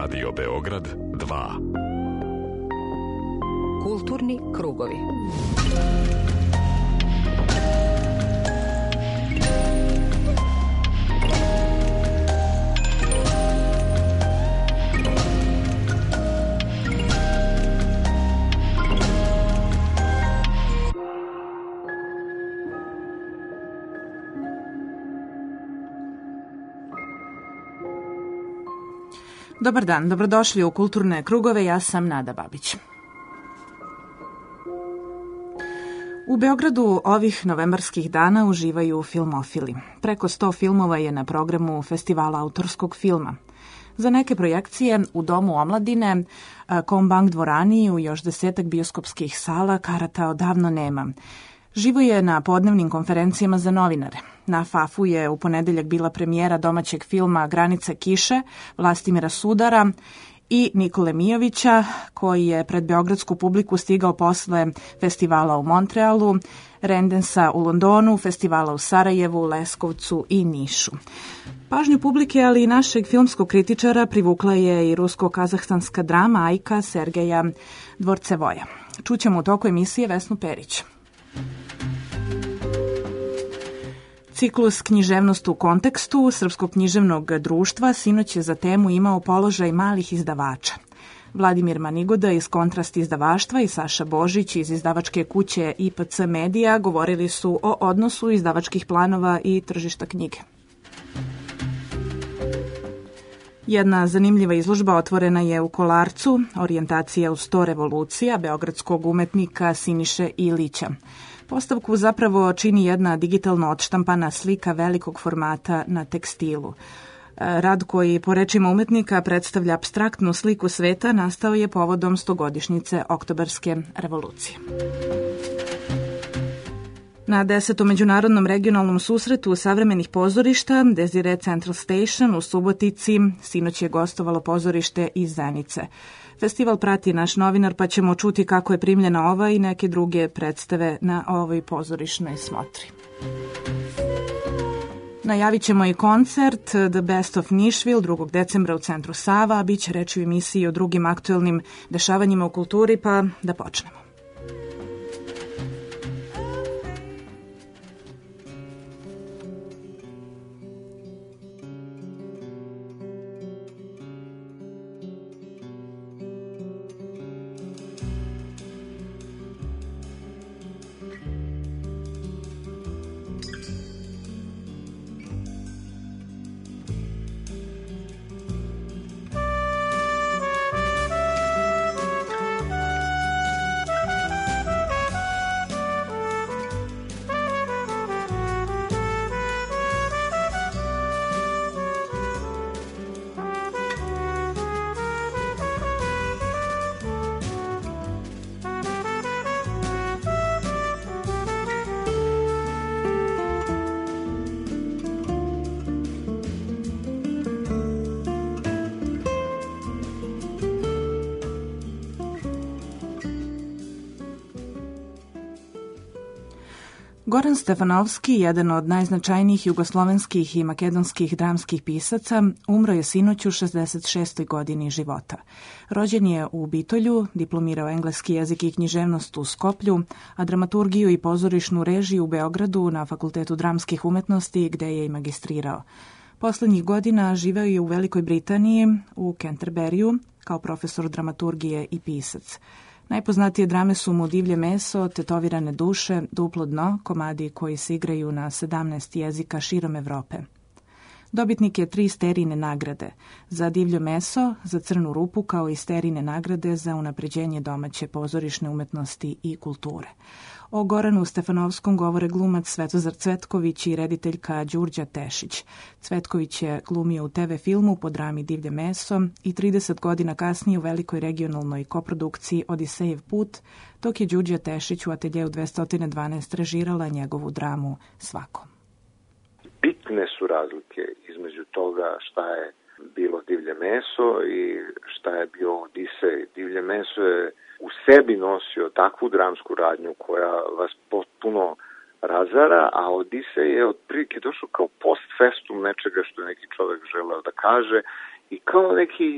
Radio Beograd 2. Kulturni krugovi. Dobar dan, dobrodošli u Kulturne krugove, ja sam Nada Babić. U Beogradu ovih novembarskih dana uživaju filmofili. Preko 100 filmova je na programu Festivala autorskog filma. Za neke projekcije u Domu omladine, Kombank dvorani i u još 10 bioskopskih sala karata odavno nema. Živo je na podnevnim konferencijama za novinare. Na FAF-u je u ponedeljak bila premijera domaćeg filma Granica kiše Vlastimira Sudara i Nikole Mijovića, koji je pred beogradsku publiku stigao posle festivala u Montrealu, Rendensa u Londonu, festivala u Sarajevu, Leskovcu i Nišu. Pažnju publike, ali i našeg filmskog kritičara privukla je i rusko-kazahstanska drama Ajka Sergeja Dvorcevoja. Čućemo u toku emisije Vesnu Perić. Ciklus Književnost u kontekstu Srpskog književnog društva sinoć je za temu imao položaj malih izdavača. Vladimir Manigoda iz Kontrast izdavaštva i Saša Božić iz izdavačke kuće IPC Medija govorili su o odnosu izdavačkih planova i tržišta knjige. Jedna zanimljiva izložba otvorena je u Kolarcu, orijentacija u 100 revolucija beogradskog umetnika Siniše Ilića. Postavku zapravo čini jedna digitalno odštampana slika velikog formata na tekstilu. Rad koji, po rečima umetnika, predstavlja apstraktnu sliku sveta, nastao je povodom 100-godišnjice Oktobarske revolucije. Na 10. međunarodnom regionalnom susretu savremenih pozorišta Desire Central Station u Subotici sinoć je gostovalo pozorište iz Zenice. Festival prati naš novinar, pa ćemo čuti kako je primljena ova i neke druge predstave na ovoj pozorišnoj smotri. Najavit ćemo i koncert The Best of Nišvil 2. decembra u centru Sava, a bit će reći u emisiji o drugim aktuelnim dešavanjima u kulturi, pa da počnemo. Goran Stefanovski, jedan od najznačajnijih jugoslovenskih i makedonskih dramskih pisaca, umro je sinoć u 66. godini života. Rođen je u Bitolju, diplomirao engleski jezik i književnost u Skoplju, a dramaturgiju i pozorišnu režiju u Beogradu na Fakultetu dramskih umetnosti, gde je i magistrirao. Poslednjih godina živeo je u Velikoj Britaniji, u Canterburyju, kao profesor dramaturgije i pisac. Najpoznatije drame su mu Divlje meso, Tetovirane duše, Duplo dno, komadi koji se igraju na 17 jezika širom Evrope. Dobitnik je 3 Sterijine nagrade, za Divlje meso, za Crnu rupu, kao i Sterijine nagrade za unapređenje domaće pozorišne umetnosti i kulture. O Goranu Stefanovskom govore glumac Svetozar Cvetković i rediteljka Đurđa Tešić. Cvetković je glumio u TV filmu po drami Divlje meso i 30 godina kasnije u velikoj regionalnoj koprodukciji Odisejev put, dok je Đurđa Tešić u Ateljeu 212 režirala njegovu dramu Svako. Bitne su razlike između toga šta je bilo Divlje meso i šta je bio Odisej. Divlje meso je u sebi nosio takvu dramsku radnju koja vas potpuno razara, a Odisej je otprilike došao kao post festum nečega što je neki čovek želeo da kaže i kao neki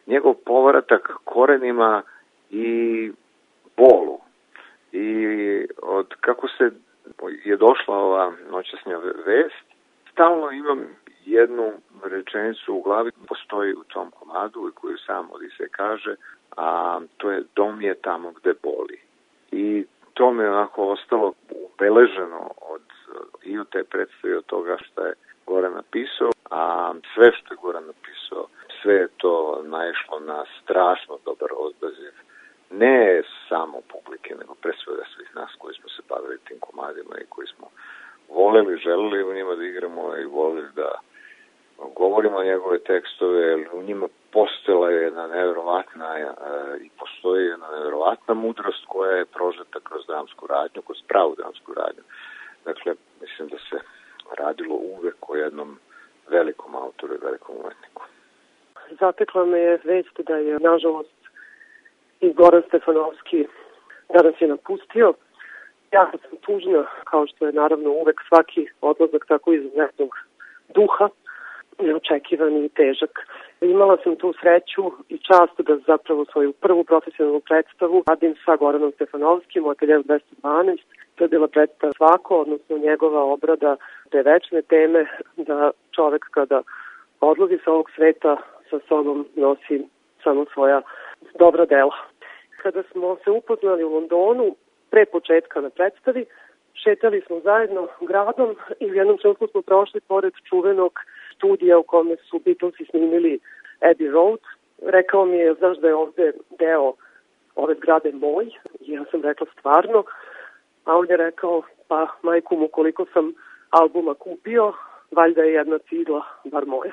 njegov povratak korenima i bolu. I od kako se je došla ova noćasnja vest, stalno imam jednu rečenicu u glavi, postoji u tom komadu koju sam Odisej kaže, a to je dom je tamo gde boli. I to mi je onako ostalo ubeleženo i od te predstave, od toga što je Goran napisao, a sve što je Goran napisao, sve je to naišlo na strašno dobar odaziv. Ne samo publike, nego pre svega svih nas koji smo se bavili tim komadima i koji smo voleli, želeli u njima da igramo i voleli da govorimo njegove tekstove, u njima postojala je jedna nevjerovatna i postoji jedna nevjerovatna mudrost koja je prožeta kroz dramsku radnju, kroz pravu dramsku radnju. Dakle, mislim da se radilo uvek o jednom velikom autoru i velikom umetniku. Zatekla me je vest da je, nažalost, i Goran Stefanovski danas je napustio. Jako sam tužna, kao što je naravno uvek svaki odlazak tako izuzetnog duha, neočekivani i težak. Imala sam tu sreću i čast da zapravo svoju prvu profesionalnu predstavu radim sa Goranom Stefanovskim od 1912. To je bila predstava Svako, odnosno njegova obrada te večne teme da čovek kada odlazi sa ovog sveta sa sobom nosi samo svoja dobra dela. Kada smo se upoznali u Londonu, pre početka na predstavi, šetali smo zajedno gradom i u jednom trenutku smo prošli pored čuvenog studija u kome su Beatlesi snimili Abbey Road. Rekao mi je, znaš da je ovde deo ove zgrade moj? I ja sam rekla stvarno, a on je rekao, pa majku mu koliko sam albuma kupio, valjda je jedna cigla bar moja.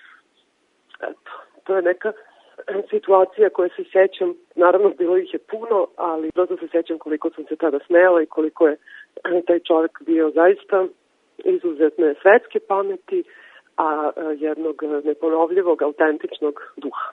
Eto, to je neka situacija koje se sjećam, naravno bilo ih je puno, ali prosto se sjećam koliko sam se tada smela i koliko je taj čovjek bio zaista izuzetne svetske pameti, a jednog neponovljivog, autentičnog duha.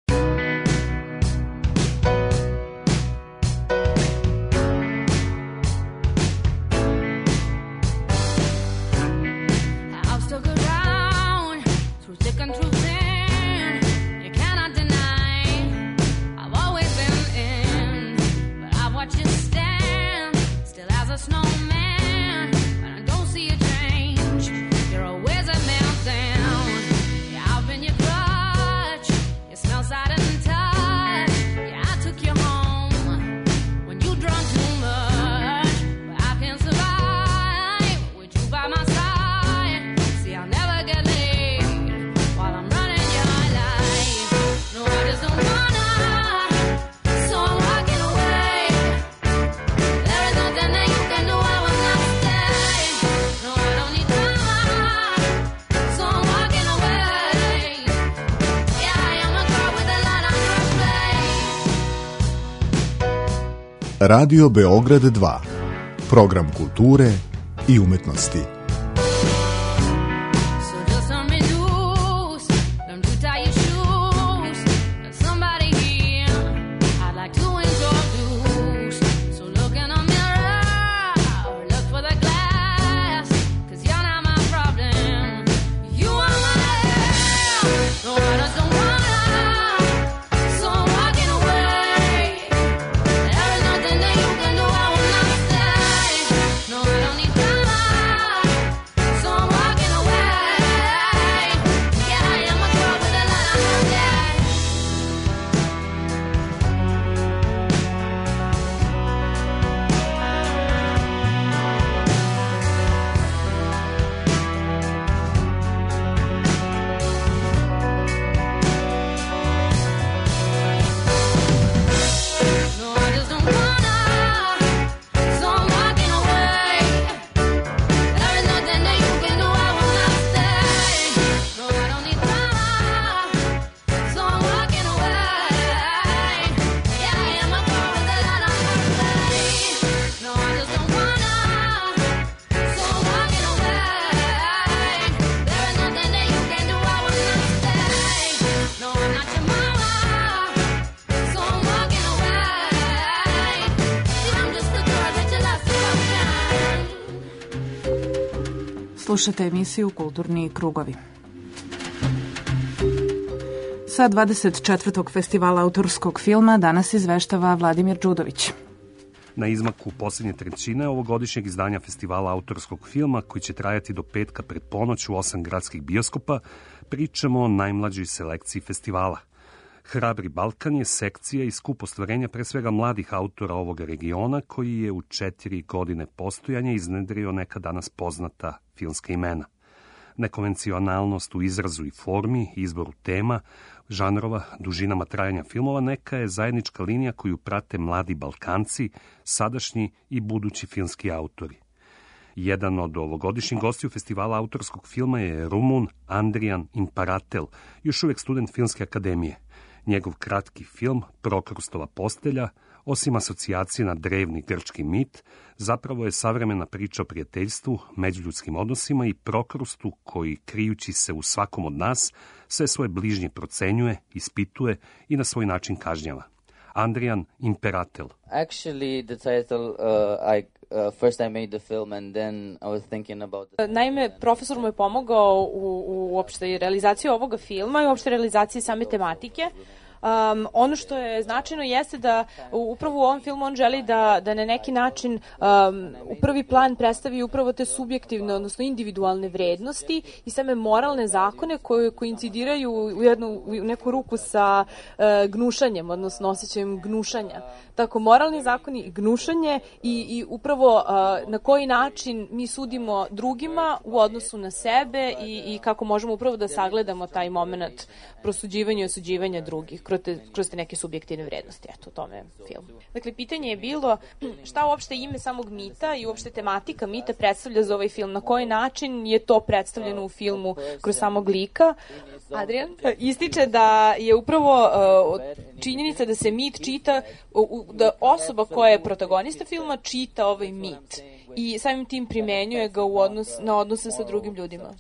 Radio Beograd 2. Program kulture i umetnosti. Slušate emisiju Kulturni krugovi. Sa 24. festivala autorskog filma danas izveštava Vladimir Đudović. Na izmaku posljednje trećine ovogodišnjeg izdanja festivala autorskog filma, koji će trajati do petka pred ponoć u 8 gradskih bioskopa, pričamo o najmlađoj selekciji festivala. Hrabri Balkan je sekcija i skup ostvarenja pre svega mladih autora ovoga regiona, koji je u 4 godine postojanja iznedrio neka danas poznata filmska imena. Nekonvencionalnost u izrazu i formi, izboru tema, žanrova, dužinama trajanja filmova neka je zajednička linija koju prate mladi Balkanci, sadašnji i budući filmski autori. Jedan od ovogodišnjih gostiju festivala autorskog filma je Rumun Andrijan Imparatel, još uvek student Filmske akademije. Njegov kratki film Prokrustova postelja, osim asocijacije na drevni grčki mit, zapravo je savremena priča o prijateljstvu, međuljudskim odnosima i Prokrustu koji, krijući se u svakom od nas, sve svoje bližnje procenjuje, ispituje i na svoj način kažnjava. Andrijan Imperatel. Actually, the title, first I made the film and then I was thinking about it. Naime, profesor mu je pomogao u uopšte realizaciji ovoga filma i uopšte realizaciji same tematike. Ono što je značajno jeste da upravo u ovom filmu on želi da na neki način u prvi plan predstavi upravo te subjektivne, odnosno individualne vrednosti i same moralne zakone koje koincidiraju u neku ruku sa gnušanjem, odnosno osjećajem gnušanja. Tako, moralni zakoni i gnušanje i upravo na koji način mi sudimo drugima u odnosu na sebe i kako možemo upravo da sagledamo taj moment prosuđivanja i osuđivanja drugih kroz te neke subjektivne vrednosti. Eto, u tome je film. Dakle, pitanje je bilo šta uopšte ime samog mita i uopšte tematika mita predstavlja za ovaj film, na koji način je to predstavljeno u filmu kroz samog lika. Adrian ističe da je upravo činjenica da se mit čita, da osoba koja je protagonista filma čita ovaj mit i samim tim primenjuje ga na odnose sa drugim ljudima.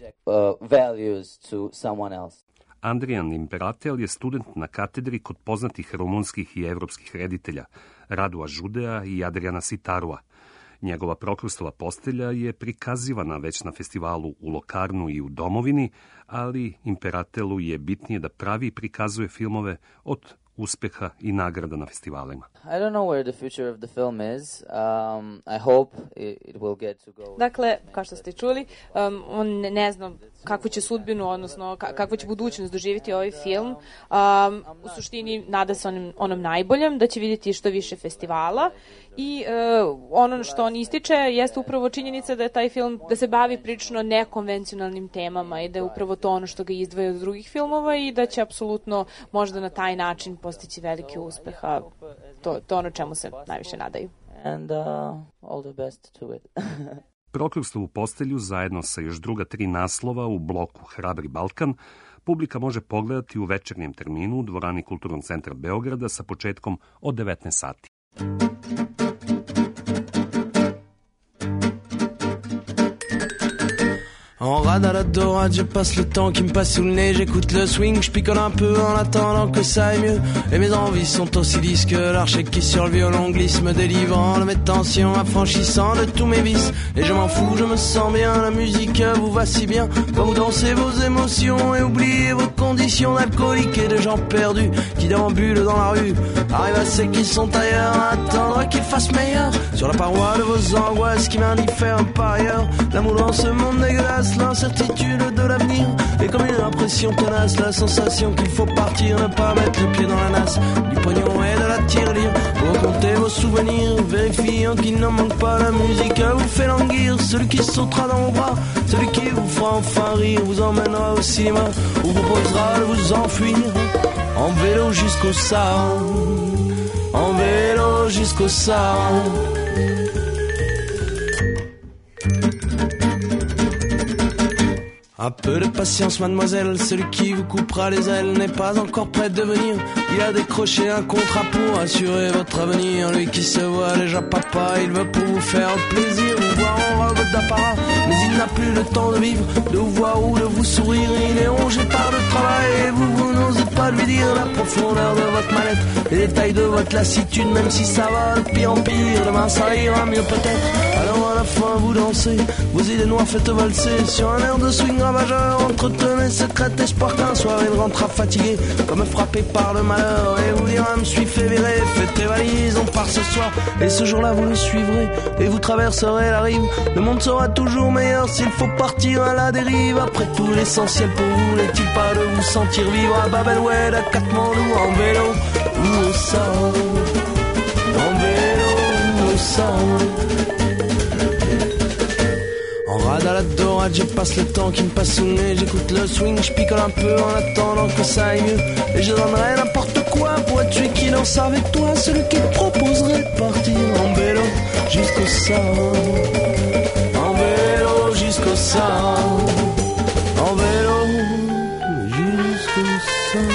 Values to someone else. Andrijan Imperatel je student na katedri kod poznatih rumunskih i evropskih reditelja Radua Žudea i Adriana Sitarua. Njegova Prokrustova postelja je prikazivana već na festivalu u Lokarnu i u Domovini, ali Imperatelu je bitnije da pravi i prikazuje filmove od uspeha i nagrada na festivalima. I don't know where the future of the film is. I hope it will get to go. Dakle, kao što ste čuli, on ne zna kakvu će sudbinu, odnosno kakvu će budućnost doživjeti ovaj film. U suštini nada se onom najboljem, da će vidjeti što više festivala i ono što on ističe jeste upravo činjenica da je taj film, da se bavi prilično nekonvencionalnim temama i da je upravo to ono što ga izdvaja od drugih filmova i da će apsolutno možda na taj način postići veliki uspeh, a to ono čemu se najviše nadaju. And all the best to it. Prokrustovu postelju zajedno sa još druga 3 naslova u bloku Hrabri Balkan publika može pogledati u večernjem terminu u dvorani Kulturnog centra Beograda sa početkom od 19 sati. En rade à la dorade, je passe le temps qui me passe sous le nez. J'écoute le swing, je picole un peu en attendant que ça aille mieux. Et mes envies sont aussi lisses que l'archet qui sur le violon glisse, me délivrant de mes tensions, affranchissant de tous mes vices. Et je m'en fous, je me sens bien, la musique vous va si bien. Quand vous dansez vos émotions et oubliez vos conditions d'alcoolique et de gens perdus qui déambulent dans la rue. Arrive à ceux qui sont ailleurs, à attendre qu'il fasse meilleur. Sur la paroi de vos angoisses qui m'indiffèrent par ailleurs. L'amour dans ce monde dégueulasse, l'incertitude de l'avenir et comme une impression tenace, la sensation qu'il faut partir, ne pas mettre le pied dans la nasse du pognon et de la tirelire. Vous recomptez vos souvenirs, vérifiant qu'il n'en manque pas. La musique vous fait languir, celui qui sautera dans vos bras, celui qui vous fera enfin rire, vous emmènera au cinéma ou vous proposera de vous enfuir en vélo jusqu'au Sahara, en vélo jusqu'au Sahara. Un peu de patience, mademoiselle, celui qui vous coupera les ailes n'est pas encore prêt de venir. Il a décroché un contrat pour assurer votre avenir. Lui qui se voit déjà papa, il veut pour vous faire plaisir, vous voir en robe d'apparat. Mais il n'a plus le temps de vivre, de vous voir ou de vous sourire. Il est rongé par le travail et vous n'osez pas lui dire la profondeur de votre mallette, les détails de votre lassitude, même si ça va de pire en pire. Demain ça ira mieux peut-être, alors à la fin vous dansez. Vos idées noires faites valser sur un air de swing ravageur. Entretenez secrète espoir qu'un soir il rentrera fatigué, comme frappé par le malheur, et vous dira me suis fait virer. Faites tes valises, on part ce soir, et ce jour-là vous le suivrez, et vous traverserez la rive. Le monde sera toujours meilleur s'il faut partir à la dérive. Après tout, l'essentiel pour vous n'est-il pas de vous sentir vivre à Bab el-Oued, à Katmandou, en vélo ou au sol, en vélo ou au sol. En rade à la dorade, je passe le temps qui me passe sous le nez. J'écoute le swing, je picole un peu en attendant que ça aille mieux. Et je donnerais n'importe quoi pour être celui qui danse avec toi, celui qui te proposerait de partir en vélo jusqu'au sol, en vélo jusqu'au sol, en vélo jusqu'au sol.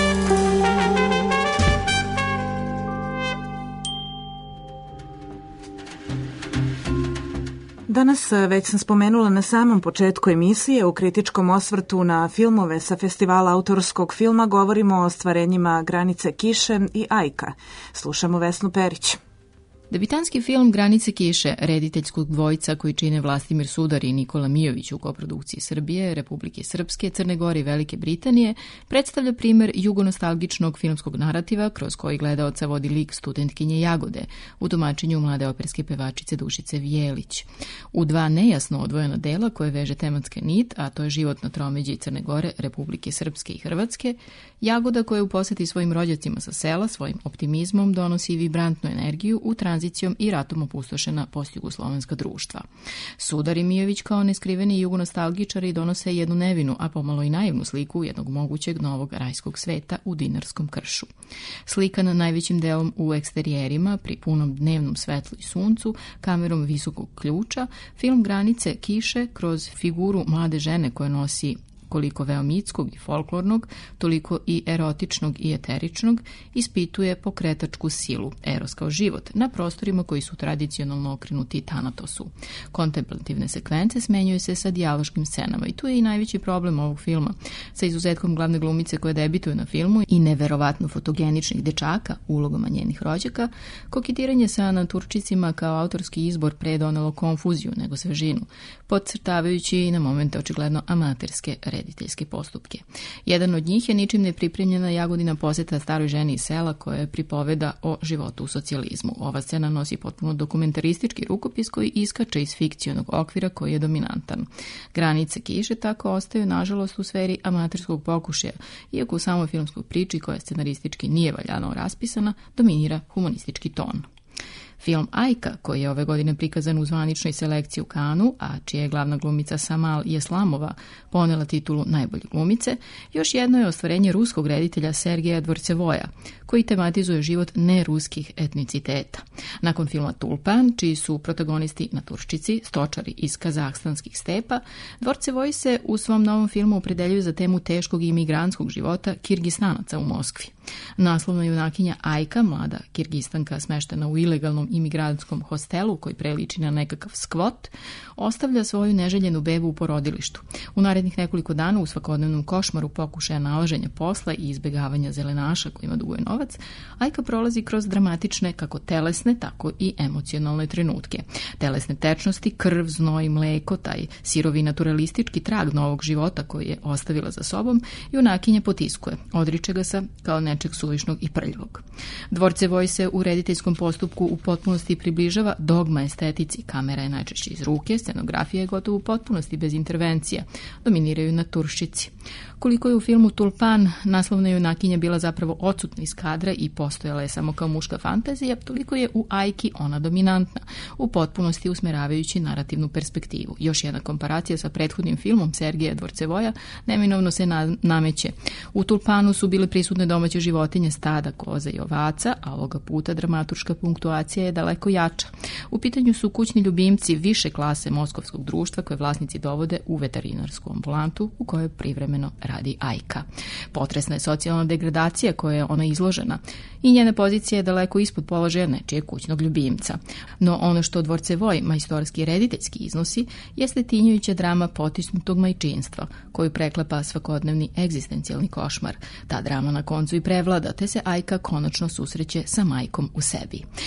Danas, već sam spomenula na samom početku emisije, u kritičkom osvrtu na filmove sa festivala autorskog filma govorimo o ostvarenjima Granice kiše i Ajka. Slušamo Vesnu Perić. Debitanski film Granice kiše, rediteljskog dvojca koji čine Vlastimir Sudar i Nikola Mijović u koprodukciji Srbije, Republike Srpske, Crne Gore i Velike Britanije, predstavlja primer jugonostalgičnog filmskog narativa kroz koji gledaoca vodi lik studentkinje Jagode u tumačenju mlade operske pevačice Dušice Vjelić. U dva nejasno odvojena dela koje veže tematska nit, a to je život na tromeđi Crne Gore, Republike Srpske i Hrvatske, Jagoda koja u poseti svojim rođacima sa sela svojim optimizmom donosi vibrantnu energiju u tranzicijom i ratom opustošena postjugoslovenska društva. Sudar i Mijović kao neskriveni jugonostalgičari donose jednu nevinu, a pomalo i naivnu sliku jednog mogućeg novog rajskog sveta u Dinarskom kršu. Slikan najvećim delom u eksterijerima, pri punom dnevnom svetlu i suncu, kamerom visokog ključa, film Granice kiše kroz figuru mlade žene koja nosi koliko veomitskog i folklornog, toliko i erotičnog i eteričnog, ispituje pokretačku silu, eros kao život, na prostorima koji su tradicionalno okrenuti Tanatosu. Kontemplativne sekvence smenjuju se sa dijaloškim scenama i tu je i najveći problem ovog filma. Sa izuzetkom glavne glumice koje debituju na filmu i neverovatno fotogeničnih dečaka ulogama njenih rođaka, koketiranje sa naturčicima kao autorski izbor pre donelo konfuziju nego svežinu, podcrtavajući na momente očigledno amaterske rediteljske postupke. Jedan od njih je ničim nepripremljena Jagodina poseta staroj ženi iz sela koja pripoveda o životu u socijalizmu. Ova scena nosi potpuno dokumentaristički rukopis koji iskače iz fikcionog okvira koji je dominantan. Granice kiše tako ostaju nažalost u sferi amaterskog pokušaja, iako u samoj filmskoj priči koja scenaristički nije valjano raspisana, dominira humanistički ton. Film Ajka, koji je ove godine prikazan u zvaničnoj selekciji u Kanu, a čija je glavna glumica Samal Jeslamova ponela titulu najbolje glumice, još jedno je ostvarenje ruskog reditelja Sergeja Dvorcevoja, koji tematizuje život neruskih etniciteta. Nakon filma Tulpan, čiji su protagonisti naturščici, stočari iz kazahstanskih stepa, Dvorcevoj se u svom novom filmu opredeljuju za temu teškog imigrantskog života Kirgistanaca u Moskvi. Naslovna junakinja Ajka, mlada Kirgistanka smeštena u ilegalnom imigrantskom hostelu koji preliči na nekakav skvot, ostavlja svoju neželjenu bebu u porodilištu. U narednih nekoliko dana u svakodnevnom košmaru pokušaja nalaženja posla i izbegavanja zelenaša kojima duguje novac, Ajka prolazi kroz dramatične kako telesne, tako i emocionalne trenutke. Telesne tečnosti, krv, znoj, mleko, taj sirovi naturalistički trag novog života koji je ostavila za sobom, junakinja potiskuje, odriče ga se kao nečeg suvišnog i prljivog. Dvorcevoj se u rediteljskom postupku u potpunosti približava dogma estetici. Kamera je najčešće iz ruke, scenografija je gotovo u potpunosti bez intervencija. Dominiraju naturščici. Koliko je u filmu Tulpan naslovna junakinja bila zapravo odsutna iz kadra i postojala je samo kao muška fantazija, toliko je u Ajki ona dominantna, u potpunosti usmeravajući narativnu perspektivu. Još jedna komparacija sa prethodnim filmom Sergeja Dvorcevoja neminovno se nameće. U Tulpanu su bile prisutne domaće životinje, stada, koza i ovaca, a ovoga puta dramaturška punktuacija je daleko jača. U pitanju su kućni ljubimci više klase moskovskog društva koje vlasnici dovode u veterinarsku ambulantu u kojoj privremeno radi Ajka. Potresna je socijalna degradacija koja je ona izložena i njena pozicija je daleko ispod položaja nečijeg kućnog ljubimca. No ono što Dvorcevoj majstorski i rediteljski iznosi jeste tinjujuća drama potisnutog majčinstva koju preklapa svakodnevni egzistencijalni košmar. Ta drama na koncu i prevlada, te se Ajka konačno susreće sa majkom u sebi. Ovo je svakako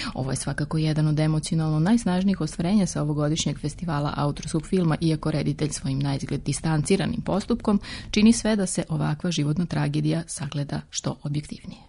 svakako jedan od emocionalno najsnažnijih ostvarenja sa ovogodišnjeg festivala autorskog filma, iako reditelj svojim naizgled distanciranim postupkom čini sve da se ovakva životna tragedija sagleda što objektivnije.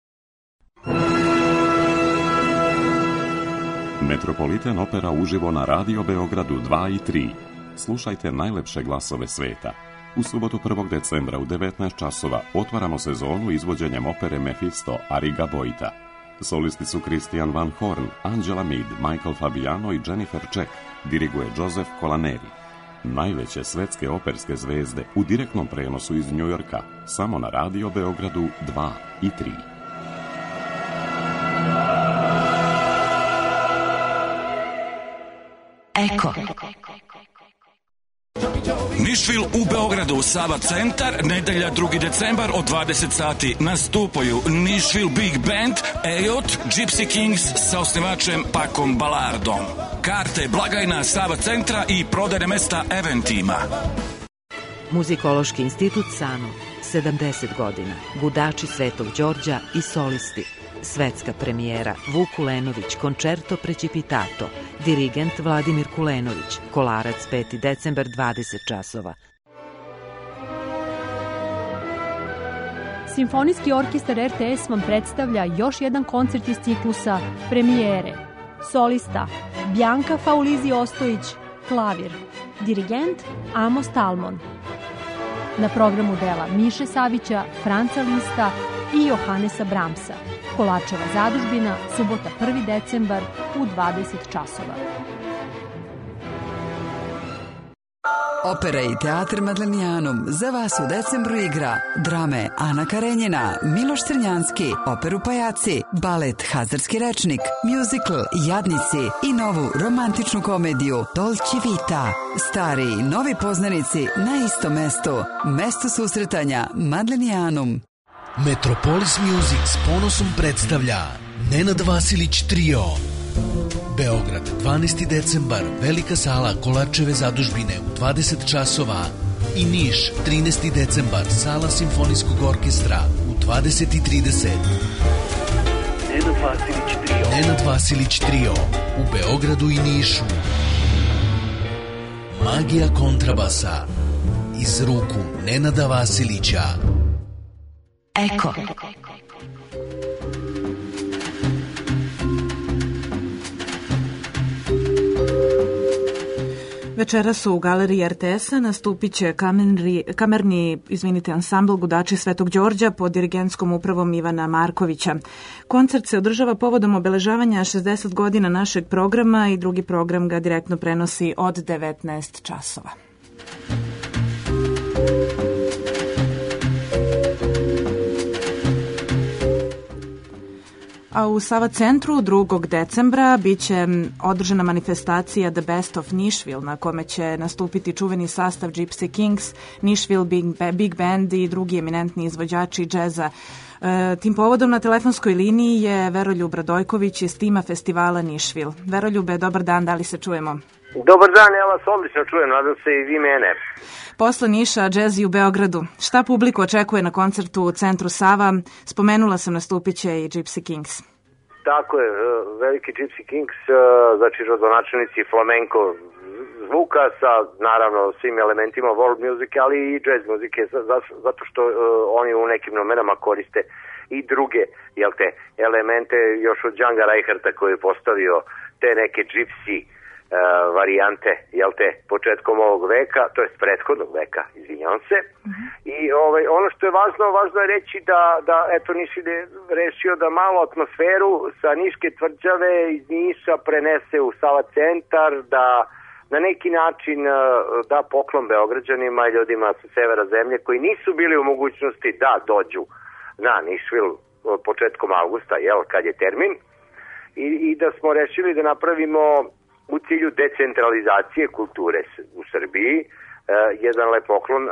Metropolitan Opera uživo na Radio Beogradu 2 i 3. Slušajte najlepše glasove sveta. U subotu 1. decembra u 19 časova otvaramo sezonu izvođenjem opere Mephisto Arrigo Boita. Solisti su Christian Van Horn, Angela Mead, Michael Fabiano i Jennifer Check. Diriguje Joseph Colaneri. Najveće svetske operske zvezde u direktnom prenosu iz Njujorka, samo na Radio Beogradu 2 i 3. Eko. Nišvil u Beogradu, Sava centar, nedelja 2. decembar od 20 sati nastupaju Nišvil Big Band, Ejot, Gypsy Kings sa osnivačem Pakom Balardom. Karte, blagajna Sava centra i prodajne mesta eventima. Muzikološki institut SANU, 70 godina, Gudači Svetog Đorđa i solisti. Svetska premijera Vuk Kulenović, Concerto Precipitato, dirigent Vladimir Kulenović, Kolarac 5. decembar 20 časova. Simfonijski orkestar RTS vam predstavlja još jedan koncert iz ciklusa Premijere. Solista Bjanka Faulizi Ostojić, klavir, dirigent Amos Talmon. Na programu dela Miše Savića, Franca Lista i Johanesa Bramsa. Kolačeva zadužbina, subota 1. decembar u 20 časova. Opera i teatr Madlenijanum za vas u decembru igra drame Ana Karenjina, Miloš Crnjanski, operu Pajaci, balet Hazarski rečnik, musical Jadnici i novu romantičnu komediju Dolce Vita. Stari i novi poznanici na istom mestu. Mesto susretanja Madlenijanum. Metropolis Music s ponosom predstavlja Nenad Vasilić Trio. Beograd, 12. decembar, velika sala Kolačeve zadužbine u 20 časova. I Niš, 13. decembar, sala Simfonijskog orkestra u 20:30. Nenad Vasilić Trio u Beogradu i Nišu. Magija kontrabasa iz ruku Nenada Vasilića. Eko. Večeras u galeriji RTS-a nastupit će kamerni ansambl Gudači Svetog Đorđa pod dirigentskom upravom Ivana Markovića. Koncert se održava povodom obeležavanja 60 godina našeg programa i drugi program ga direktno prenosi od 19 časova. A u Sava centru 2. decembra biće održana manifestacija The Best of Nashville, na kome će nastupiti čuveni sastav Gypsy Kings, Nashville Big Band i drugi eminentni izvođači džeza. Tim povodom na telefonskoj liniji je Veroljub Radojković iz tima festivala Nashville. Veroljube, dobar dan, da li se čujemo? Dobar dan, ja vas odlično čujem, nadam se i vi mene. Posle Niša, džez i u Beogradu. Šta publiku očekuje na koncertu u centru Sava? Spomenula sam, nastupit će i Gypsy Kings. Tako je, veliki Gypsy Kings, znači rodonačelnici flamenko zvuka sa naravno svim elementima world music, ali i jazz muzike, zato što oni u nekim numerama koriste i druge elemente još od Django Reinhardta koji je postavio te neke gypsy varijante, početkom ovog veka, to jest prethodnog veka, izvinjavam se. I ono što je važno je reći da eto Niš je rešio da malo atmosferu sa Niške tvrđave iz Niša prenese u Sava centar, da na neki način da poklon Beograđanima i ljudima sa severa zemlje koji nisu bili u mogućnosti da dođu na Nišvil početkom avgusta, kad je termin, i da smo rešili da napravimo u cilju decentralizacije kulture u Srbiji jedan lep poklon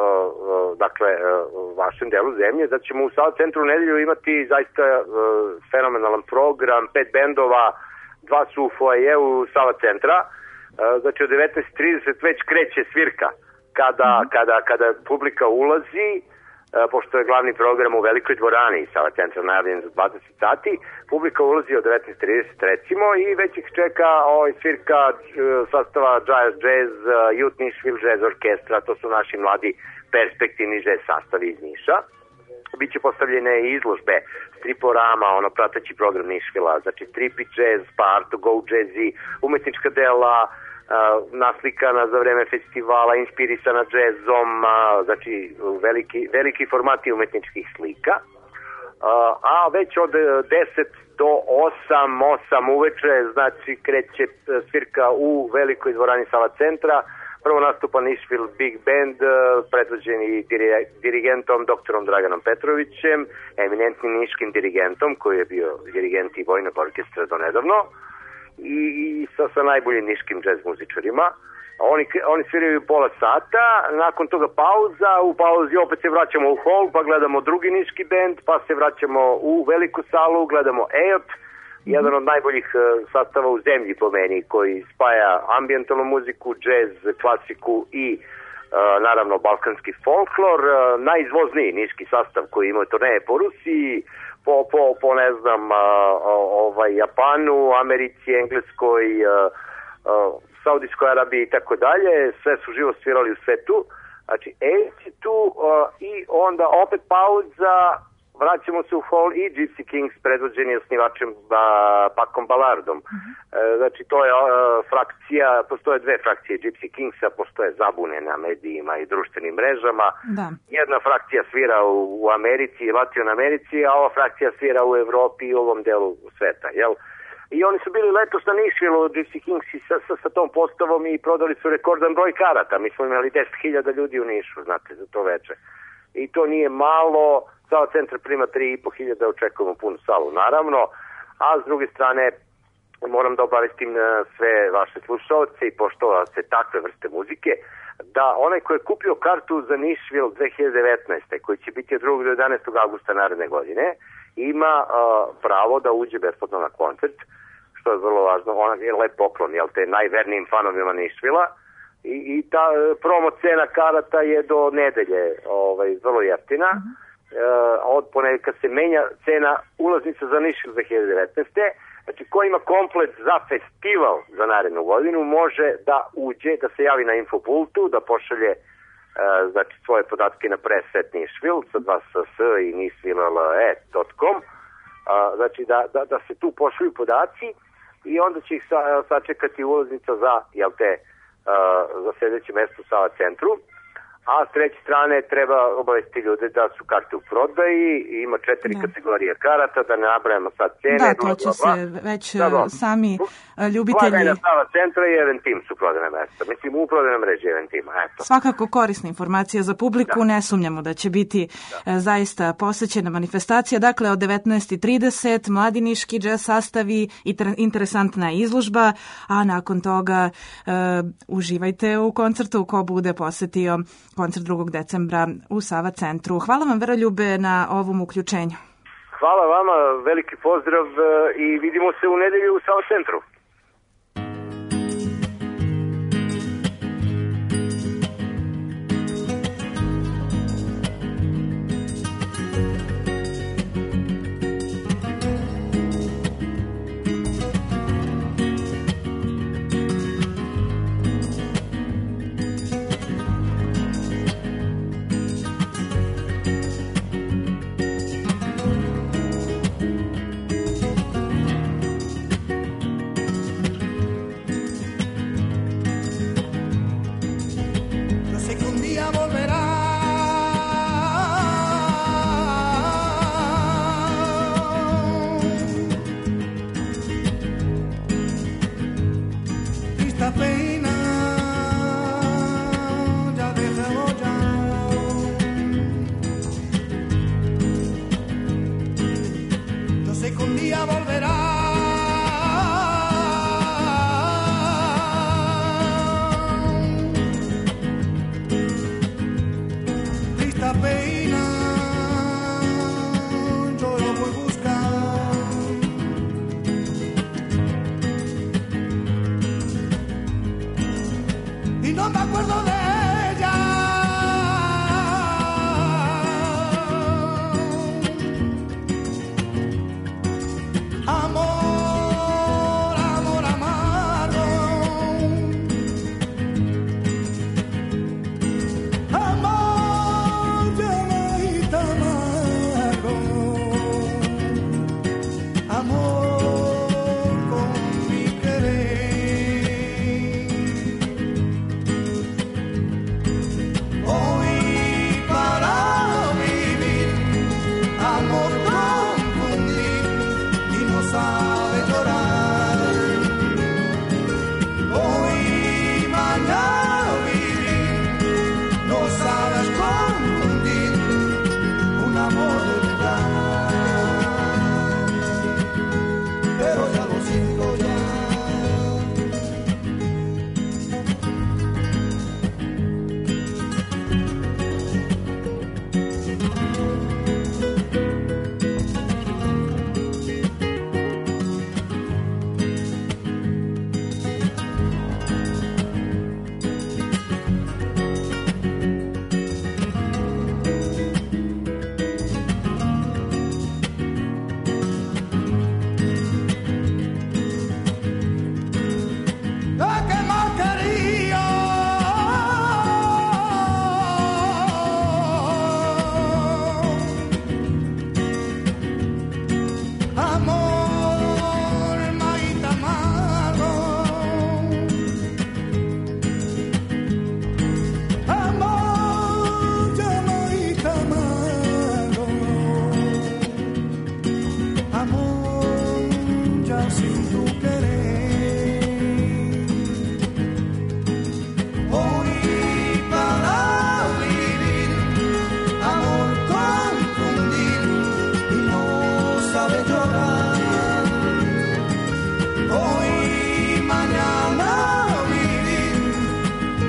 vašem delu zemlje, da ćemo u Sava centru u nedelju imati zaista fenomenalan program, 5 bendova, 2 su u foajeu Sava centra, znači od 19:30 već kreće svirka kada publika ulazi, pošto je glavni program u Velikoj dvorani Sava centra najavljen za 20 sati, publika ulazi od 19.30 recimo i već ih čeka svirka sastava jazz, Youth Nashville Jazz Orkestra, to su naši mladi perspektivni jazz sastavi iz Niša. Biće postavljene izložbe, striporama, prateći program Nišvila, znači stripi jazz, pa art to go jazzy, umetnička dela, naslikana za vreme festivala, inspirisana jazzom, znači veliki formati umetničkih slika. A već od 10 do 8 uveče, znači kreće svirka u Velikoj dvorani Sava centra. Prvo nastupa Nashville Big Band, predvođeni dirigentom doktorom Draganom Petrovićem, eminentnim niškim dirigentom koji je bio dirigent i vojnog orkestra do nedavno i sa najboljim niškim jazz muzičarima. Oni sviraju pola sata, nakon toga pauza, u pauzi opet se vraćamo u hol pa gledamo drugi niški band, pa se vraćamo u veliku salu, gledamo EOT, jedan od najboljih sastava u zemlji po meni, koji spaja ambijentalnu muziku, džez, klasiku i naravno balkanski folklor. Najizvozniji niški sastav koji ima turneje po Rusiji, po ne znam, Japanu, Americi, Engleskoj, Saudijskoj Arabiji i tako dalje. Sve su živo svirali u svetu. Znači, tu i onda opet pauza, vraćamo se u hall i Gypsy Kings predvođeni osnivačem Pakom Ballardom. Znači to je frakcija, postoje dve frakcije Gypsy Kingsa, postoje zabune na medijima i društvenim mrežama. Da. Jedna frakcija svira u Americi i Latin Americi, a ova frakcija svira u Evropi i u ovom delu sveta, jel? I oni su bili letos na Nashville, Gypsy Kings sa tom postavom i prodali su rekordan broj karata. Mi smo imali 10.000 ljudi u Nišu, znate, za to veče. I to nije malo. Sava centar prima 3.500, očekujemo punu salu, naravno, a s druge strane moram da obavestim sve vaše slušalce i poštovate takve vrste muzike, da onaj ko je kupio kartu za Nashville 2019. koji će biti od 2. do 11. augusta naredne godine, ima pravo da uđe besplatno na koncert, što je vrlo važno, on je lep poklon, jel te, najvernijim fanovima Nashvilla, i ta promo cena karata je do nedelje vrlo jeftina. Od ponedjeljka se menja cena ulaznica za Nashville 2019. Znači, ko ima komplet za festival za narednu godinu može da uđe, da se javi na Infopultu, da pošalje znači, svoje podatke na Preset Nashville sa 2ss i nashville.com, znači da se tu pošalju podaci i onda će ih sačekati ulaznica za, za sljedeće mesto u Sava centru. A s treće strane treba obavesti ljude da su karte u prodaji, ima 4 kategorije karata, da ne nabrajamo sad cene. Da, to će se već sami ljubitelji... Blagajna Sava centra i Eventim su prodane mesta. Mislim, u prodane mreže Eventima. Svakako korisna informacija za publiku, ne sumnjamo da će biti zaista posvećena manifestacija. Dakle, od 19.30 mladi niški džez sastavi i interesantna izložba, a nakon toga uživajte u koncertu ko bude posetio koncert 2. decembra u Sava centru. Hvala vam, Veroljube, na ovom uključenju. Hvala vama, veliki pozdrav i vidimo se u nedelju u Sava centru.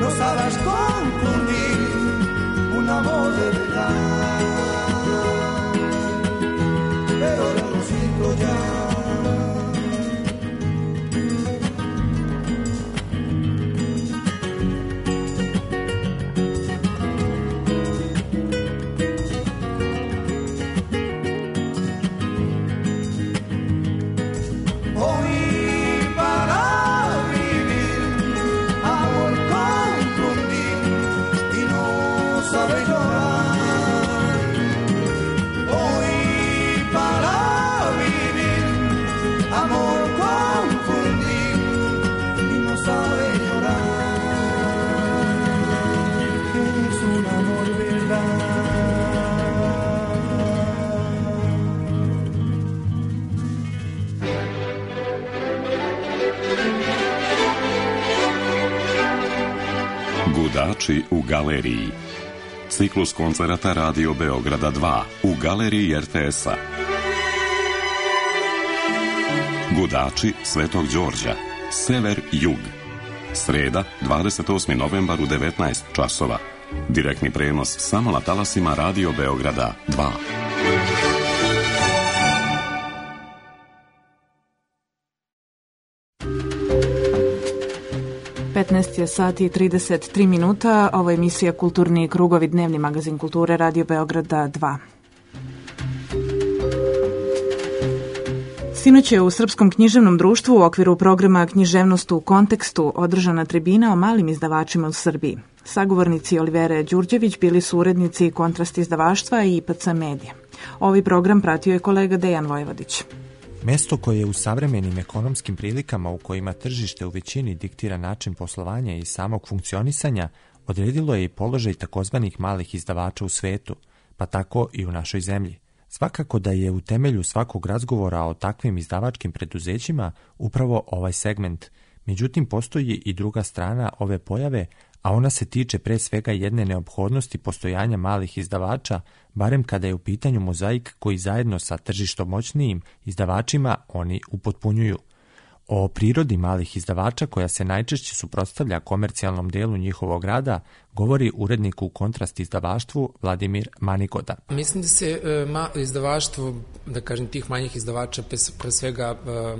no sabrás confundir un amor de verdad. Pero no lo siento ya. Gudači u galeriji. Ciklus koncerata Radio Beograda 2 u galeriji RTS-a. Gudači Svetog Đorđa. Sever-Jug. Sreda, 28. novembar u 19 časova. Direktni prenos samo na talasima Radio Beograda 2. 15 je sati i 33 minuta. Ovo je emisija Kulturni krugovi, dnevni magazin kulture Radio Beograda 2. Sinoć je u Srpskom književnom društvu u okviru programa Književnost u kontekstu održana tribina o malim izdavačima u Srbiji. Sagovornici Olivere Đurđević bili su urednici Kontrast izdavaštva i IPC Medija. Ovaj program pratio je kolega Dejan Vojvodić. Mesto koje je u savremenim ekonomskim prilikama u kojima tržište u većini diktira način poslovanja i samog funkcionisanja, odredilo je i položaj takozvanih malih izdavača u svetu, pa tako i u našoj zemlji. Svakako da je u temelju svakog razgovora o takvim izdavačkim preduzećima upravo ovaj segment. Međutim, postoji i druga strana ove pojave, a ona se tiče pre svega jedne neophodnosti postojanja malih izdavača, barem kada je u pitanju mozaik koji zajedno sa tržištom moćnijim izdavačima oni upotpunjuju. O prirodi malih izdavača, koja se najčešće suprotstavlja komercijalnom delu njihovog rada, govori urednik u Kontrast izdavaštvu Vladimir Manigoda. Mislim da se izdavaštvo, da kažem, tih manjih izdavača pre svega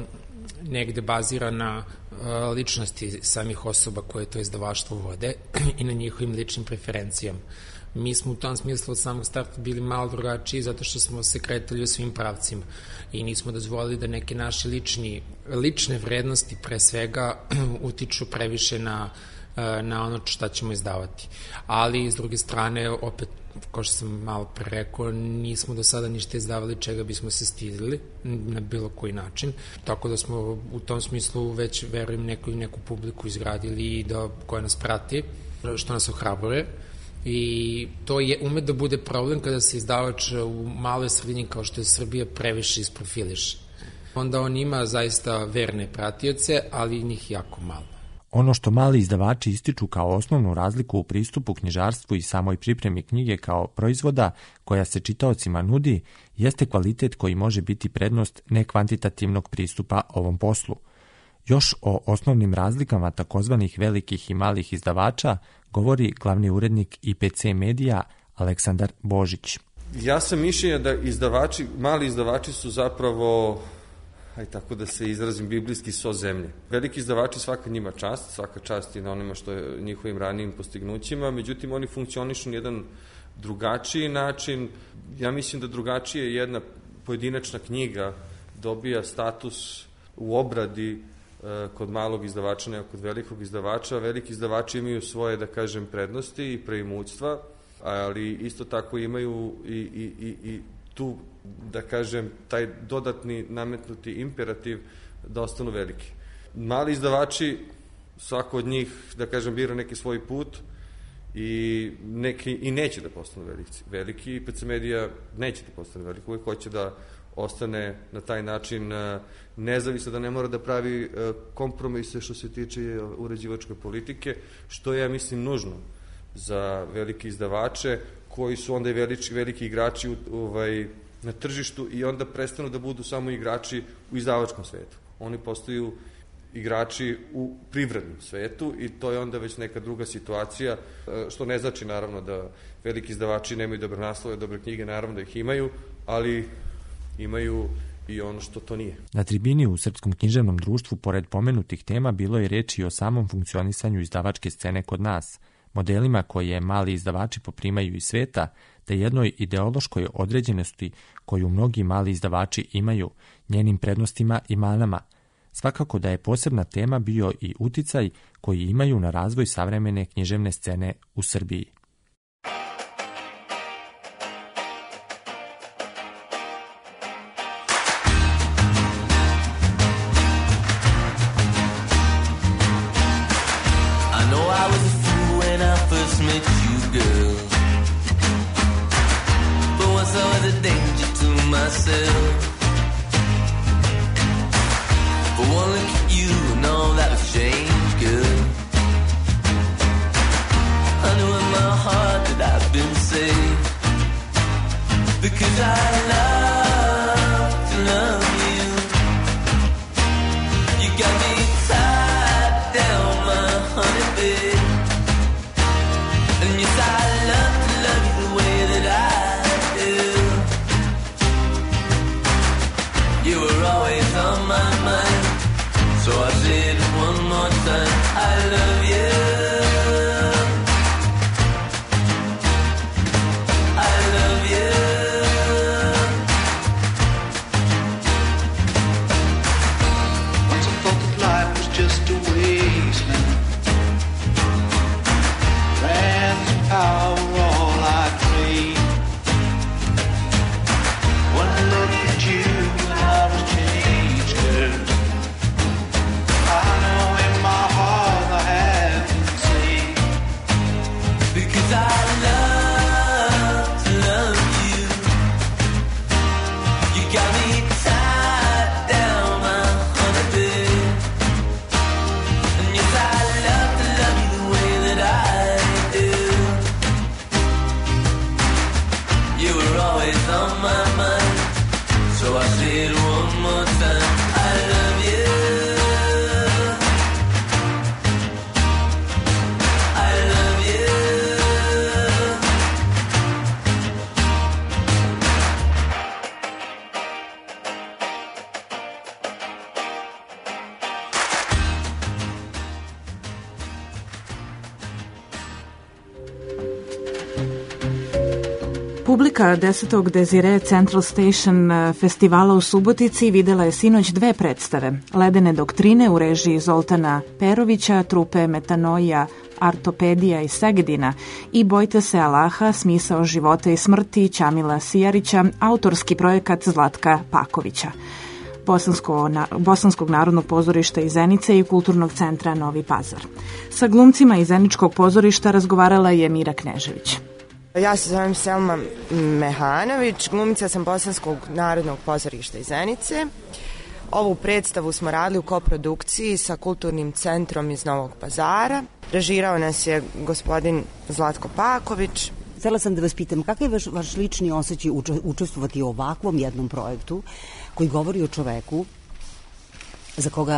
negde bazira na ličnosti samih osoba koje to izdavaštvo vode i na njihovim ličnim preferencijama. Mi smo u tom smislu od samog starta bili malo drugačiji zato što smo se kretali u svim pravcima i nismo dozvolili da neke naše lične vrednosti pre svega utiču previše na ono šta ćemo izdavati. Ali, s druge strane, opet, kao što sam malo pre rekao, nismo do sada ništa izdavali čega bismo se stidili na bilo koji način, tako da smo u tom smislu već, verujem, neku publiku izgradili i koja nas prati, što nas ohrabruje. I to je ume da bude problem kada se izdavač u maloj sredini kao što je Srbija previše isprofiliše. Onda on ima zaista verne pratioce, ali njih jako malo. Ono što mali izdavači ističu kao osnovnu razliku u pristupu knjižarstvu i samoj pripremi knjige kao proizvoda koja se čitaocima nudi, jeste kvalitet koji može biti prednost nekvantitativnog pristupa ovom poslu. Još o osnovnim razlikama takozvanih velikih i malih izdavača govori glavni urednik IPC Medija Aleksandar Božić. Ja sam mišljenja da mali izdavači su zapravo, tako da se izrazim, biblijski so zemlje. Veliki izdavači, svaka njima čast, svaka čast i na onima što je njihovim ranijim postignućima, međutim oni funkcionišu na jedan drugačiji način. Ja mislim da drugačije jedna pojedinačna knjiga dobija status u obradi kod malog izdavača nego kod velikog izdavača. Veliki izdavači imaju svoje, da kažem, prednosti i preimućstva, ali isto tako imaju i tu, da kažem, taj dodatni nametnuti imperativ da ostanu veliki. Mali izdavači, svako od njih, da kažem, bira neki svoj put i neće da postanu veliki. IPC Medija neće da postane veliki, uvijek hoće da ostane na taj način nezavisno, da ne mora da pravi kompromise što se tiče uređivačke politike, što je, ja mislim, nužno za velike izdavače koji su onda i veliki igrači na tržištu i onda prestanu da budu samo igrači u izdavačkom svetu. Oni postaju igrači u privrednom svetu i to je onda već neka druga situacija, što ne znači naravno da veliki izdavači nemaju dobre naslove, dobre knjige, naravno da ih imaju, ali imaju i ono što to nije. Na tribini u Srpskom književnom društvu, pored pomenutih tema, bilo je reči i o samom funkcionisanju izdavačke scene kod nas, modelima koje mali izdavači poprimaju iz sveta, te jednoj ideološkoj određenosti koju mnogi mali izdavači imaju, njenim prednostima i manama. Svakako da je posebna tema bio i uticaj koji imaju na razvoj savremene književne scene u Srbiji. Publika 10. Desire Central Station festivala u Subotici videla je sinoć dve predstave. Ledene doktrine u režiji Zoltana Perovića, trupe Metanoia Artopedija iz Segedina i Bojte se Allaha, smisao života i smrti Ćamila Sijarića, autorski projekat Zlatka Pakovića. Bosanskog narodnog pozorišta iz Zenice i Kulturnog centra Novi Pazar. Sa glumcima iz Zeničkog pozorišta razgovarala je Mira Knežević. Ja se zovem Selma Mehanović, glumica sam Bosanskog narodnog pozorišta iz Zenice. Ovu predstavu smo radili u koprodukciji sa Kulturnim centrom iz Novog Pazara. Režirao nas je gospodin Zlatko Paković. Htela sam da vas pitam, kakav je vaš lični osjećaj učestvovati u ovakvom jednom projektu koji govori o čoveku za koga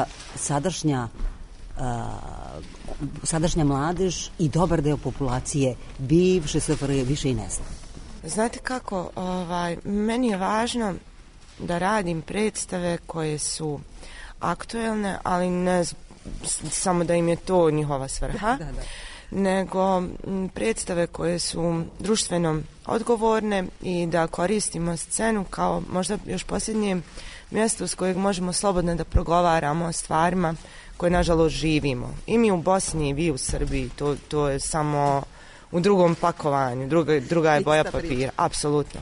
sadašnja mladež i dobar deo populacije bivše SFRJ više i ne zna? Znate kako, meni je važno da radim predstave koje su aktuelne, ali ne samo da im je to njihova svrha, nego predstave koje su društveno odgovorne i da koristimo scenu kao možda još posljednje mjesto s kojeg možemo slobodno da progovaramo o stvarima koje nažalost živimo. I mi u Bosni i vi u Srbiji, to je samo u drugom pakovanju, druga je boja papira, apsolutno.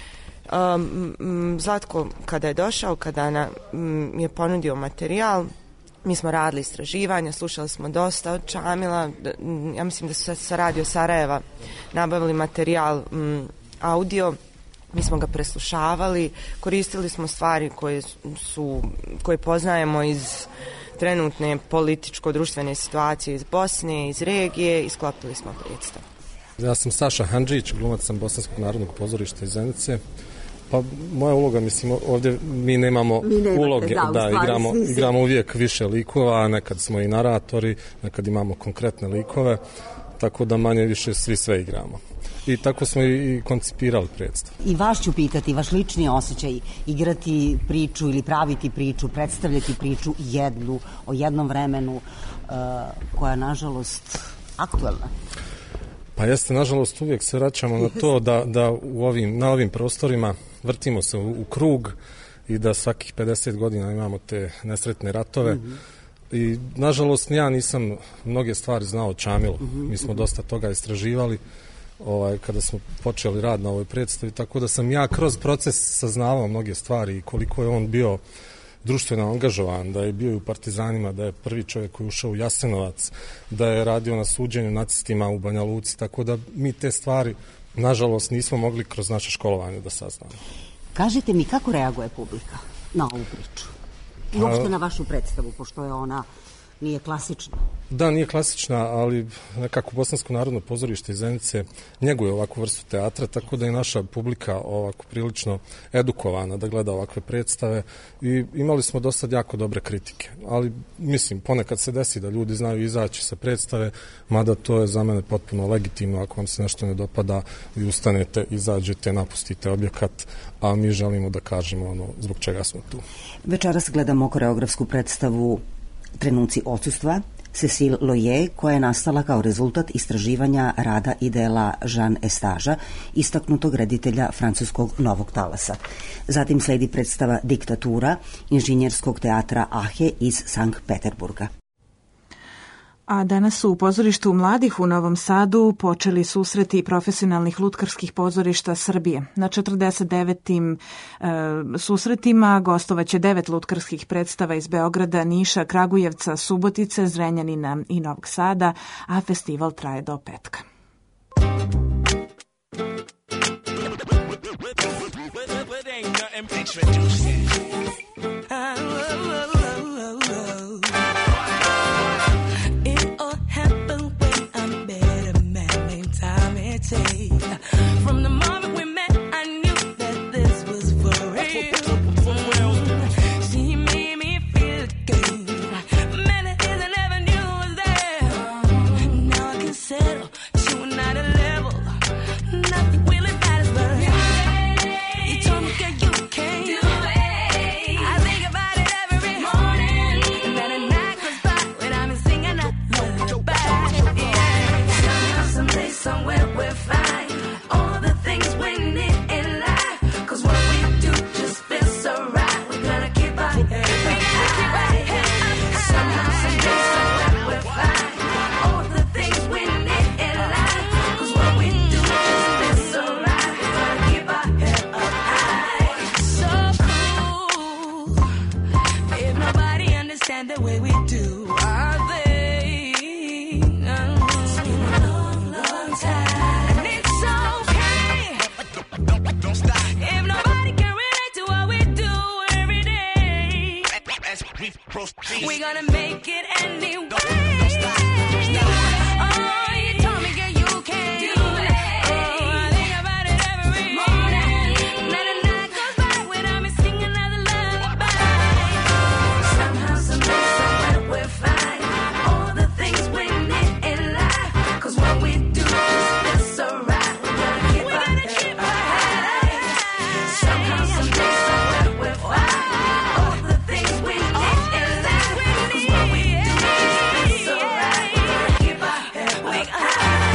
Zlatko kada je došao, kada je ponudio materijal, mi smo radili istraživanja, slušali smo dosta od Ćamila, ja mislim da su sa Radio Sarajeva nabavili materijal audio, mi smo ga preslušavali, koristili smo stvari koje poznajemo iz trenutne političko-društvene situacije iz Bosne, iz regije i sklopili smo predstavu. Ja sam Saša Handžić, glumac sam Bosanskog narodnog pozorišta iz Zenice Pa moja uloga, mislim, ovdje mi nemamo uloge, igramo uvijek više likova, nekad smo i naratori, nekad imamo konkretne likove, tako da manje više svi sve igramo. I tako smo i koncipirali predstavu. I vas ću pitati, vaš lični osjećaj, igrati priču ili praviti priču, predstavljati priču o jednom vremenu koja je, nažalost, aktuelna. Pa jeste, nažalost, uvijek se vraćamo na to da na ovim prostorima vrtimo se u krug i da svakih 50 godina imamo te nesretne ratove. I, nažalost, ja nisam mnoge stvari znao o Čamilu. Mi smo dosta toga istraživali kada smo počeli rad na ovoj predstavi, tako da sam ja kroz proces saznavao mnoge stvari i koliko je on bio društveno angažovan, da je bio i u partizanima, da je prvi čovjek koji je ušao u Jasenovac, da je radio na suđenju nacistima u Banja Luci, tako da mi te stvari, nažalost, nismo mogli kroz naše školovanje da saznamo. Kažite mi, kako reaguje publika na ovu priču? I uopšte na vašu predstavu, pošto je ona nije klasična. Da, nije klasična, ali nekako Bosansko narodno pozorište iz Zenice njeguje ovakvu vrstu teatra, tako da je naša publika ovako prilično edukovana da gleda ovakve predstave i imali smo do sad jako dobre kritike. Ali, mislim, ponekad se desi da ljudi znaju izaći sa predstave, mada to je za mene potpuno legitimno. Ako vam se nešto ne dopada, vi ustanete, izađete, napustite objekat, a mi želimo da kažemo ono zbog čega smo tu. Večeras gledamo koreografsku predstavu Trenuci odsustva Cécile Loyer, koja je nastala kao rezultat istraživanja rada i dela Jean Estaža, istaknutog reditelja francuskog Novog talasa. Zatim sledi predstava Diktatura inženjerskog teatra Ahe iz Sankt Peterburga. A danas su u pozorištu mladih u Novom Sadu počeli susreti profesionalnih lutkarskih pozorišta Srbije. Na 49. susretima gostovaće 9 lutkarskih predstava iz Beograda, Niša, Kragujevca, Subotice, Zrenjanina i Novog Sada, a festival traje do petka. From the moment we met, I knew that this was for real. She made me feel good. Many things I never knew was there. Now I can settle to another level. Nothing really matters but you told me that you can't do it. I think about it every morning. And then a night goes by when I'm singing a lullaby. Yeah. Someday, somewhere we're fine. The way we do, are they? It's been a long, long time, and it's okay. Don't stop. If nobody can relate to what we do every day, we're gonna make it anyway. Don't stop. Oh, you told me, girl, you can't do it. Oh, I think about it every morning. Then the night goes by without me singing another lullaby. Somehow, someday, we're fine. All the things we need in life. Cause what we do is so right. We're gonna keep our head high. Somehow, someday, we're fine. All the things we need in life. Cause what we do is so right. We're gonna keep our head high.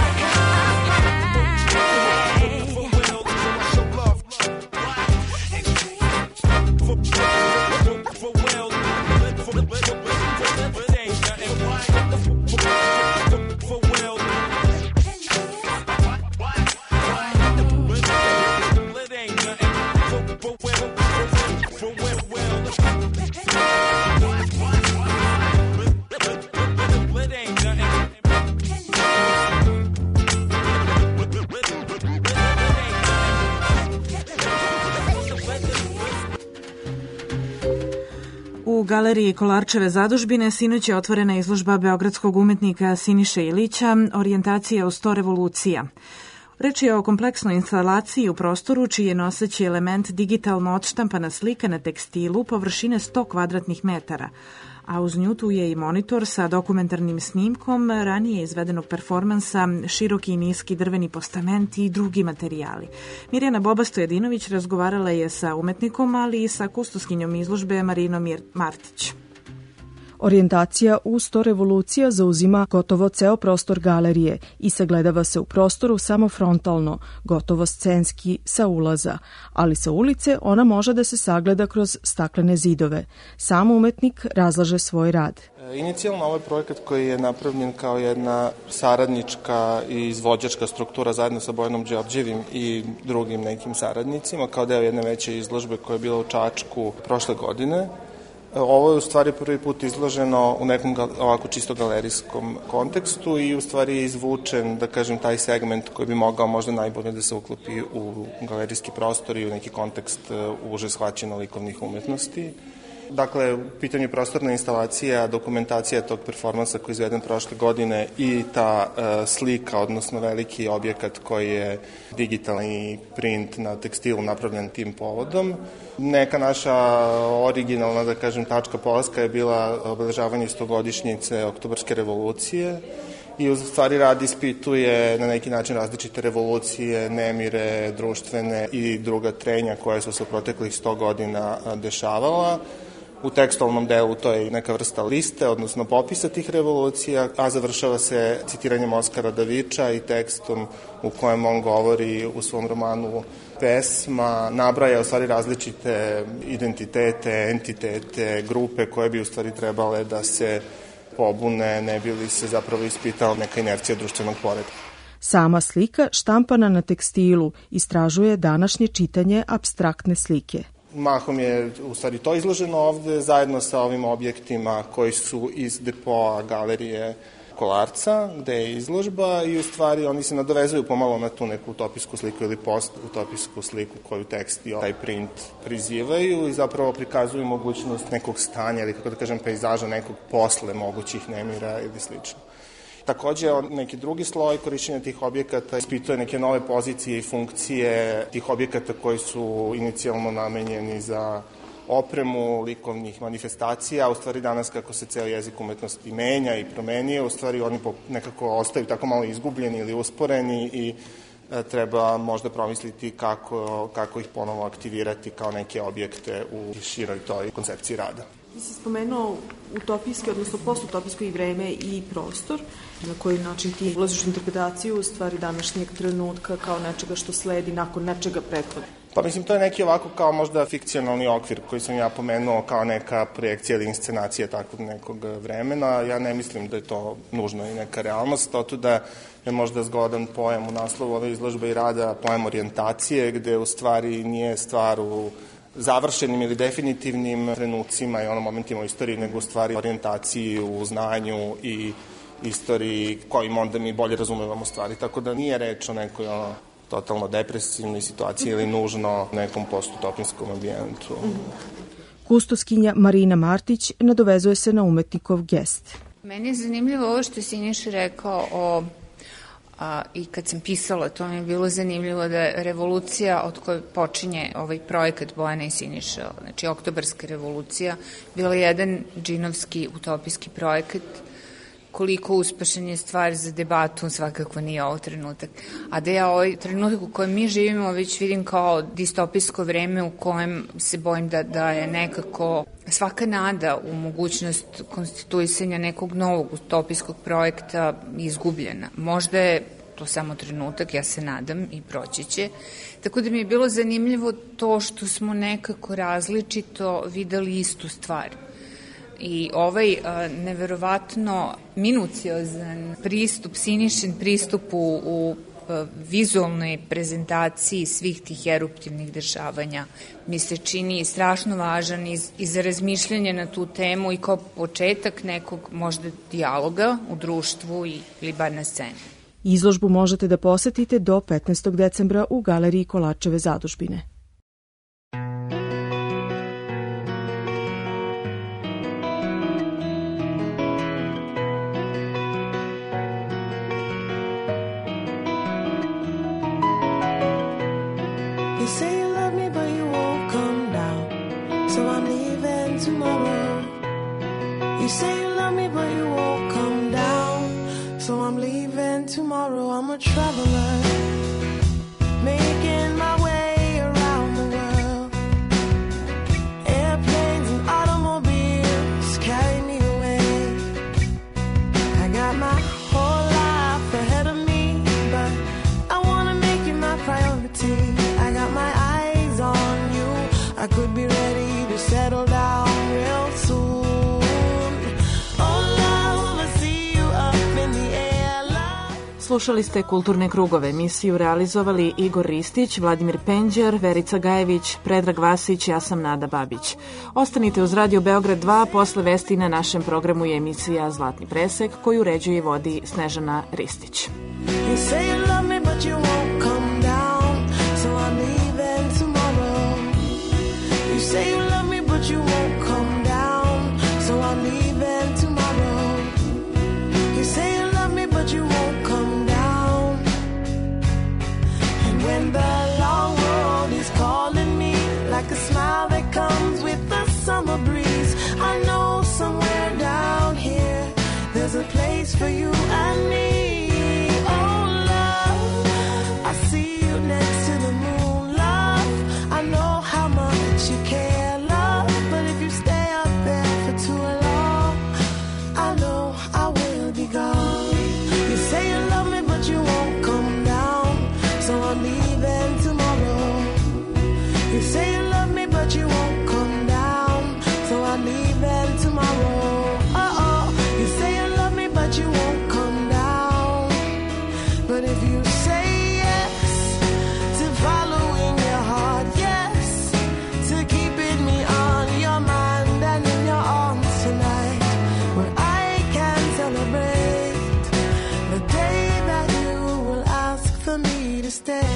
U galeriji Kolarčeve zadužbine sinoć je otvorena izložba beogradskog umetnika Siniše Ilića, Orijentacija uz 100 revolucija. Reč je o kompleksnoj instalaciji u prostoru čiji je noseći element digitalno odštampana slika na tekstilu površine 100 kvadratnih metara, a uz nju tu je i monitor sa dokumentarnim snimkom ranije izvedenog performansa, široki i niski drveni postamenti i drugi materijali. Mirjana Bobasto-Jedinović razgovarala je sa umetnikom, ali i sa kustoskinjom izložbe Marinom Martić. Orijentacija u 100 revolucija zauzima gotovo ceo prostor galerije i sagledava se u prostoru samo frontalno, gotovo scenski sa ulaza, ali sa ulice ona može da se sagleda kroz staklene zidove. Sam umetnik razlaže svoj rad. Inicijalno ovaj projekat koji je napravljen kao jedna saradnička i izvođačka struktura zajedno sa Bojanom Đorđevim i drugim nekim saradnicima, kao deo jedne veće izložbe koja je bila u Čačku prošle godine. Ovo je u stvari prvi put izloženo u nekom ovako čisto galerijskom kontekstu i u stvari je izvučen, da kažem, taj segment koji bi mogao možda najbolje da se uklopi u galerijski prostor i u neki kontekst uže shvaćeno likovnih umetnosti. Dakle, u pitanju je prostorna instalacija, dokumentacija tog performansa koji je izveden prošle godine i ta slika, odnosno veliki objekat koji je digitalni print na tekstilu napravljen tim povodom. Neka naša originalna, da kažem, tačka polaska je bila obeležavanje 100-godišnjice Oktobarske revolucije i u stvari rad ispituje na neki način različite revolucije, nemire, društvene i druga trenja koja su se u proteklih 100 godina dešavala. U tekstualnom delu to je neka vrsta liste, odnosno popisa tih revolucija, a završava se citiranjem Oskara Daviča i tekstom u kojem on govori u svom romanu pesma, nabraja u stvari različite identitete, entitete, grupe koje bi u stvari trebale da se pobune, ne bi li se zapravo ispitala neka inercija društvenog poretka. Sama slika, štampana na tekstilu, istražuje današnje čitanje apstraktne slike. Mahom je u stvari to izloženo ovde zajedno sa ovim objektima koji su iz depoa galerije Kolarca, gde je izložba i u stvari oni se nadovezuju pomalo na tu neku utopijsku sliku ili post-utopijsku sliku koju tekst i taj print prizivaju i zapravo prikazuju mogućnost nekog stanja ili, kako da kažem, pejzaža nekog posle mogućih nemira ili slično. Takođe, neki drugi sloj korišćenja tih objekata ispituje neke nove pozicije i funkcije tih objekata koji su inicijalno namenjeni za opremu likovnih manifestacija, a u stvari danas kako se ceo jezik umetnosti menja i promenije, u stvari oni nekako ostaju tako malo izgubljeni ili usporeni i treba možda promisliti kako ih ponovo aktivirati kao neke objekte u široj toj koncepciji rada. Ti si spomenuo utopijski, odnosno postutopijsko i vreme i prostor, na koji način ti ulaziš u interpretaciju u stvari današnjeg trenutka kao nečega što sledi nakon nečega prethodno. Pa mislim, to je neki ovako kao možda fikcionalni okvir koji sam ja pomenuo kao neka projekcija ili inscenacija takvog nekog vremena. Ja ne mislim da je to nužno i neka realnost, to da je možda zgodan pojam u naslovu ove izložbe i rada, pojam orijentacije, gde u stvari nije stvar u završenim ili definitivnim trenucima i onom momentima u istoriji, nego u stvari orijentaciji u znanju i istoriji kojim onda mi bolje razumevamo stvari. Tako da nije reč o nekoj totalno depresivnoj situaciji ili nužno nekom postutopinskom ambijentu. Kustoskinja Marina Martić nadovezuje se na umetnikov gest. Meni je zanimljivo ovo što si Siniša rekao i kad sam pisala, to mi je bilo zanimljivo da je revolucija od koje počinje ovaj projekat Bojana i Siniša, znači Oktobarska revolucija, bila jedan džinovski utopijski projekat. Koliko uspešan je stvar za debatu, svakako nije ovo trenutak. A da ja ovaj trenutak u kojem mi živimo već vidim kao distopijsko vreme u kojem se bojim da je nekako svaka nada u mogućnost konstituisanja nekog novog utopijskog projekta izgubljena. Možda je to samo trenutak, ja se nadam i proći će. Tako da mi je bilo zanimljivo to što smo nekako različito videli istu stvar. I ovaj neverovatno minuciozan pristup, Sinišin pristup u vizualnoj prezentaciji svih tih eruptivnih dešavanja mi se čini strašno važan i za razmišljanje na tu temu i kao početak nekog možda dijaloga u društvu ili bar na sceni. Izložbu možete da posetite do 15. decembra u galeriji Kolačeve zadužbine. say you love me, but you won't come down. So I'm leaving tomorrow. I'm a traveler, making my way around the world. Airplanes and automobiles carry me away. I got my whole life ahead of me, but I wanna make you my priority. I got my eyes on you. I could be ready to settle down real soon. Slušali ste Kulturne krugove. Emisiju realizovali Igor Ristić, Vladimir Penđer, Verica Gajević, Predrag Vasić, ja sam Nada Babić. Ostanite uz Radio Beograd 2, posle vesti na našem programu je emisija Zlatni presek koju uređuje i vodi Snežana Ristić. You say you love me, but you won't come down, so I'm leaving tomorrow. You say you love me, but you won't come down, so I'm leaving tomorrow. You say you love me, but you won't come down. And when the long road is calling me, like a smile that comes with the summer breeze, I know somewhere down here there's a place for you and me. I see you next to the moon, love. I know how much you care, love. But if you stay up there for too long, I know I will be gone. You say you love me, but you won't come down, so I'm leaving tomorrow. You say you love me, but you won't come down, so I'm leaving tomorrow. You say you love me, but you won't come down. But if you say following your heart, yes, to keeping me on your mind and in your arms tonight, where I can celebrate the day that you will ask for me to stay.